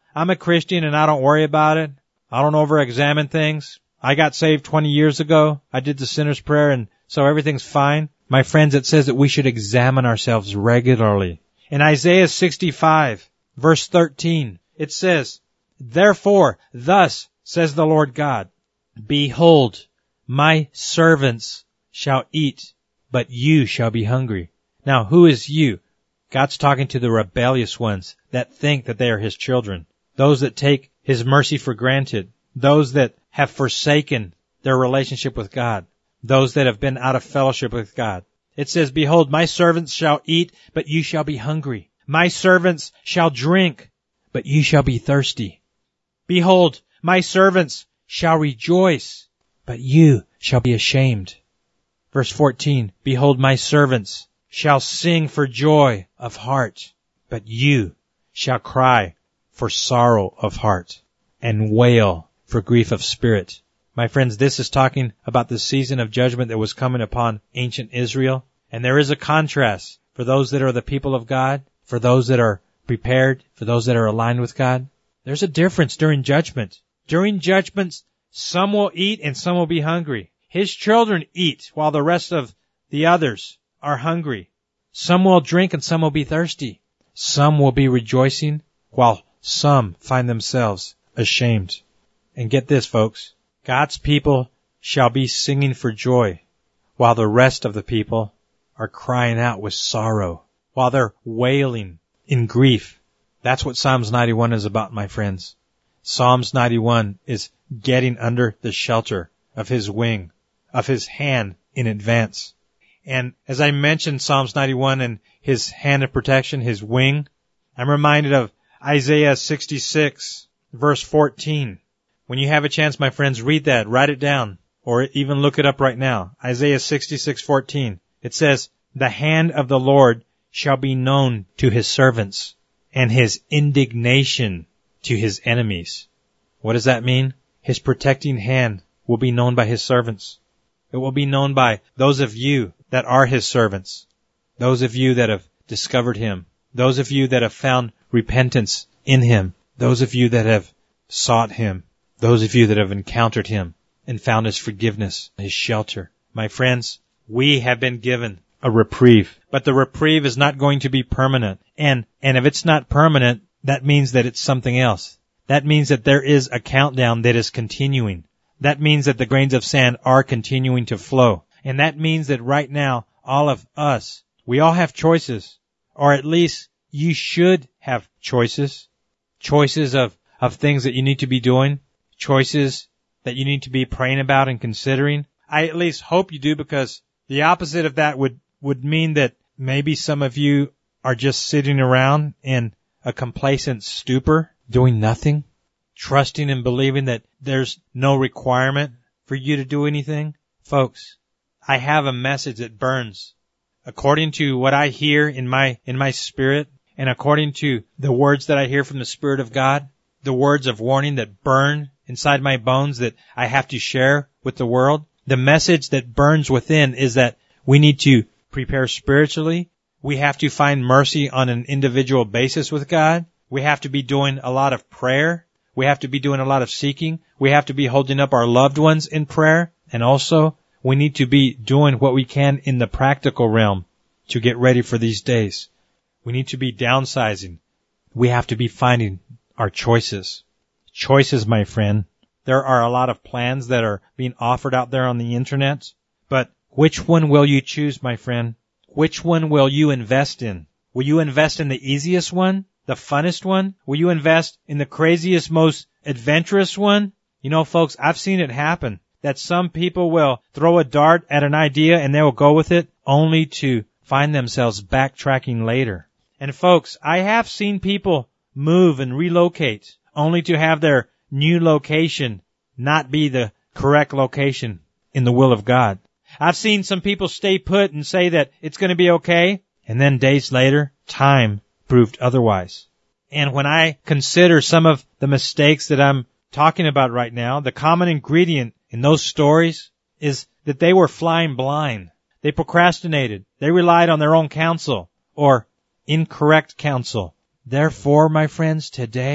I'm a Christian and I don't worry about it. I don't over-examine things. I got saved twenty years ago. I did the sinner's prayer and so everything's fine. My friends, it says that we should examine ourselves regularly. In Isaiah sixty-five, verse thirteen, it says, "Therefore, thus says the Lord God, behold, my servants shall eat, but you shall be hungry." Now, who is you? God's talking to the rebellious ones that think that they are His children. Those that take His mercy for granted. Those that have forsaken their relationship with God. Those that have been out of fellowship with God. It says, "Behold, my servants shall eat, but you shall be hungry. My servants shall drink, but you shall be thirsty. Behold, my servants shall rejoice, but you shall be ashamed." Verse fourteen, "Behold, my servants shall sing for joy of heart, but you shall cry for sorrow of heart and wail for grief of spirit." My friends, this is talking about the season of judgment that was coming upon ancient Israel. And there is a contrast for those that are the people of God, for those that are prepared, for those that are aligned with God. There's a difference during judgment. During judgments, some will eat and some will be hungry. His children eat while the rest of the others are hungry. Some will drink and some will be thirsty. Some will be rejoicing while some find themselves ashamed. And get this, folks. God's people shall be singing for joy while the rest of the people are crying out with sorrow, while they're wailing in grief. That's what Psalms ninety-one is about, my friends. Psalms ninety-one is getting under the shelter of His wing, of His hand in advance. And as I mentioned Psalms ninety-one and His hand of protection, His wing, I'm reminded of Isaiah sixty-six, verse fourteen. When you have a chance, my friends, read that, write it down, or even look it up right now. Isaiah sixty-six fourteen. It says, "The hand of the Lord shall be known to His servants, and His indignation to His enemies." What does that mean? His protecting hand will be known by His servants. It will be known by those of you that are His servants, those of you that have discovered Him, those of you that have found repentance in Him, those of you that have sought Him, those of you that have encountered Him and found His forgiveness, His shelter. My friends, we have been given a reprieve, but the reprieve is not going to be permanent. And, and if it's not permanent, that means that it's something else. That means that there is a countdown that is continuing. That means that the grains of sand are continuing to flow. And that means that right now, all of us, we all have choices. Or at least you should have choices. Choices of, of things that you need to be doing. Choices that you need to be praying about and considering. I at least hope you do, because the opposite of that would, would mean that maybe some of you are just sitting around in a complacent stupor, doing nothing, trusting and believing that there's no requirement for you to do anything. Folks, I have a message that burns. According to what I hear in my, in my spirit, and according to the words that I hear from the Spirit of God, the words of warning that burn inside my bones that I have to share with the world, the message that burns within is that we need to prepare spiritually. We have to find mercy on an individual basis with God. We have to be doing a lot of prayer. We have to be doing a lot of seeking. We have to be holding up our loved ones in prayer. And also, we need to be doing what we can in the practical realm to get ready for these days. We need to be downsizing. We have to be finding our choices. Choices, my friend. There are a lot of plans that are being offered out there on the internet. But which one will you choose, my friend? Which one will you invest in? Will you invest in the easiest one? The funnest one? Will you invest in the craziest, most adventurous one? You know, folks, I've seen it happen. That some people will throw a dart at an idea and they will go with it only to find themselves backtracking later. And folks, I have seen people move and relocate only to have their new location not be the correct location in the will of God. I've seen some people stay put and say that it's going to be okay, and then days later, time proved otherwise. And when I consider some of the mistakes that I'm talking about right now, the common ingredient in those stories is that they were flying blind. They procrastinated. They relied on their own counsel or incorrect counsel. Therefore, my friends, today,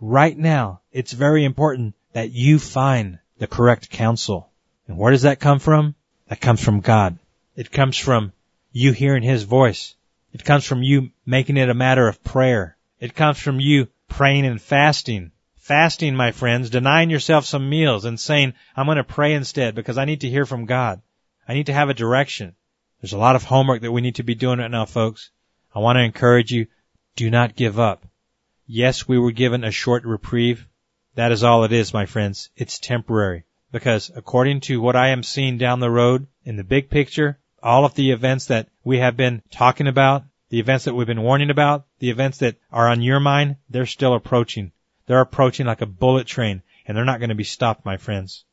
right now, it's very important that you find the correct counsel. And where does that come from? That comes from God. It comes from you hearing His voice. It comes from you making it a matter of prayer. It comes from you praying and fasting. Fasting, my friends, denying yourself some meals and saying, I'm going to pray instead because I need to hear from God. I need to have a direction. There's a lot of homework that we need to be doing right now, folks. I want to encourage you, do not give up. Yes, we were given a short reprieve. That is all it is, my friends. It's temporary. Because according to what I am seeing down the road, in the big picture, all of the events that we have been talking about, the events that we've been warning about, the events that are on your mind, they're still approaching. They're approaching like a bullet train, and they're not going to be stopped, my friends.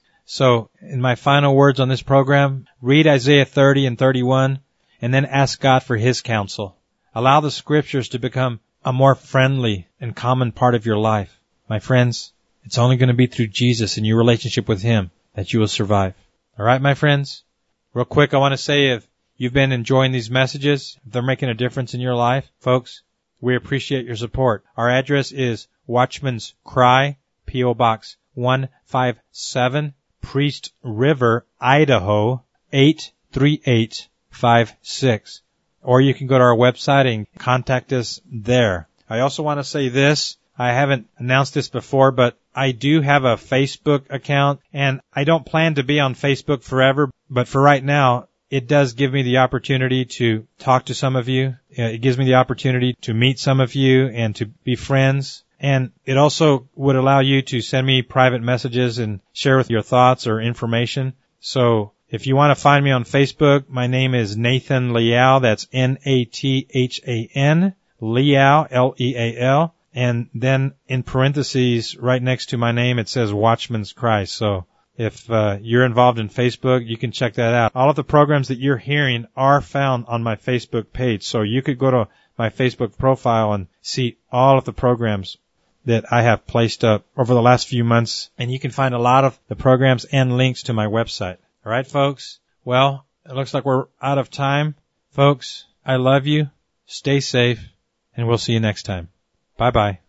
So, in my final words on this program, read Isaiah thirty and thirty-one, and then ask God for His counsel. Allow the Scriptures to become a more friendly and common part of your life. My friends, it's only going to be through Jesus and your relationship with Him that you will survive. All right, my friends? Real quick, I want to say if you've been enjoying these messages, if they're making a difference in your life, folks, we appreciate your support. Our address is Watchman's Cry, P O Box one five seven, Priest River, Idaho, eight three eight five six. Or you can go to our website and contact us there. I also want to say this. I haven't announced this before, but I do have a Facebook account, and I don't plan to be on Facebook forever, but for right now, it does give me the opportunity to talk to some of you. It gives me the opportunity to meet some of you and to be friends. And it also would allow you to send me private messages and share with your thoughts or information. So if you want to find me on Facebook, my name is Nathan Leal. That's N A T H A N, Leal, L E A L. And then in parentheses, right next to my name, it says Watchman's Cry. So if uh, you're involved in Facebook, you can check that out. All of the programs that you're hearing are found on my Facebook page. So you could go to my Facebook profile and see all of the programs that I have placed up over the last few months. And you can find a lot of the programs and links to my website. All right, folks? Well, it looks like we're out of time. Folks, I love you. Stay safe, and we'll see you next time. Bye-bye.